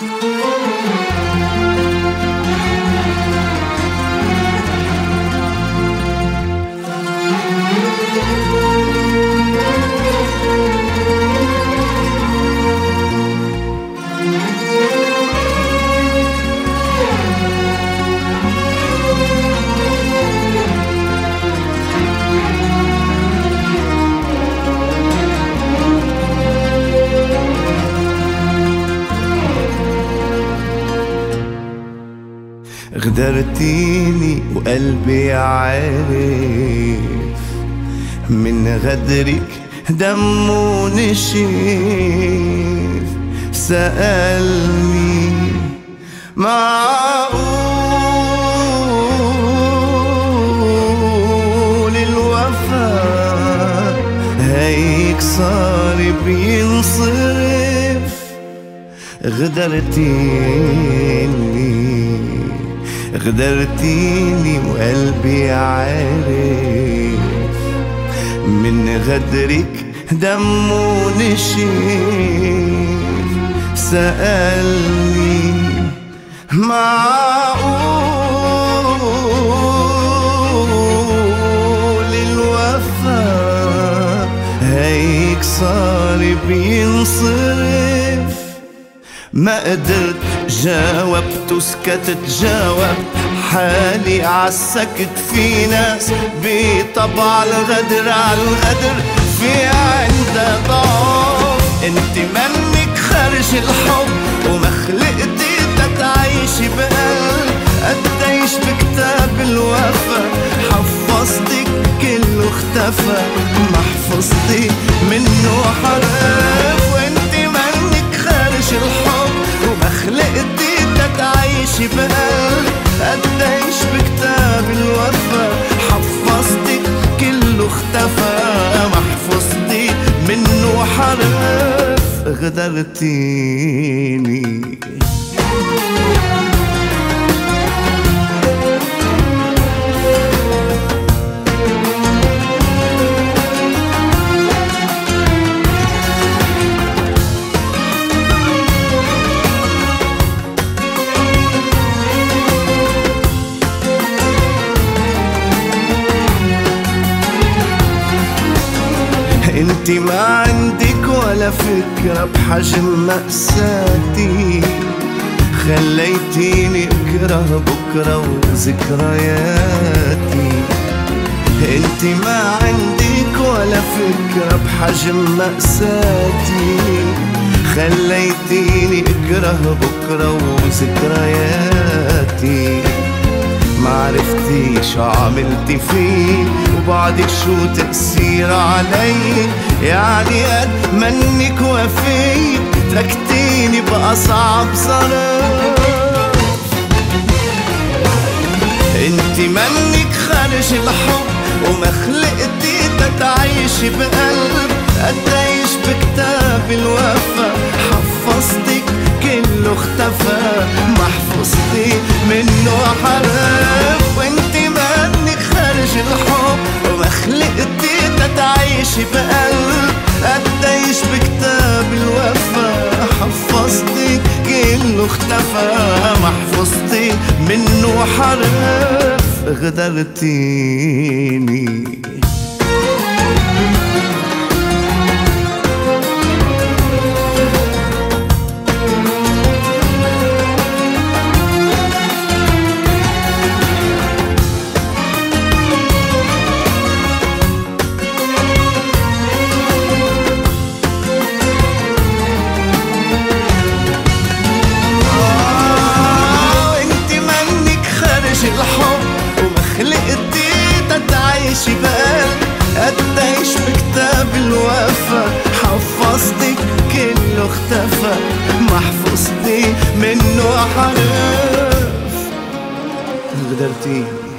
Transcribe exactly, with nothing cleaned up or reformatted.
غدرتيني وقلبي عارف من غدرك دمه نشف. سألني معقول الوفا هيك صار بينصرف؟ غدرتيني غدرتيني وقلبي عارف من غدرك دمه نشف. سألني معقول الوفا هيك صار بينصرف؟ ما قدرت جاوبت وسكتت جاوبت حالي عالسكت. في ناس بطبع الغدر عالغدر في عندها ضعف. انت منك خرج الحب وما خلقتي تتعيشي بقلب. قديش بكتاب الوفا حفظتك كله اختفى ما حفظتي منه حرف. وانت منك خرج الحب وما خلقتي تتعيشي بقلب. قديش بكتاب الوفا حفظتك كله اختفى ما حفظتي منه حرف. غدرتيني انتي ما عندك ولا فكرة بحجم مأساتي. خليتيني اكره بكرة وذكرياتي. انتي ما عندك ولا فكرة بحجم مأساتي. خليتيني اكره بكرة وذكرياتي. ما عرفتي شو عملتي فيه وبعدك شو تأثير علي. يعني قد منك وفي تركتيني بأصعب ظرف. انتي منك خارج الحب وما خلقتي تتعيشي بقلب. قديش بكتاب الوفا حفظتك كله اختفى ما حفظتي منه حرف. وانتي منك خارج الحب وما خلقتي تتعيشي بقلب. قديش بكتاب الوفا حفظتك كله اختفى ما حفظتي منه حرف. غدرتيني الحب وما خلقتي تتعيشي بقلب. قديش بكتاب الوفا حفظتك كله اختفى ما حفظتي منه حرف. غدرتيني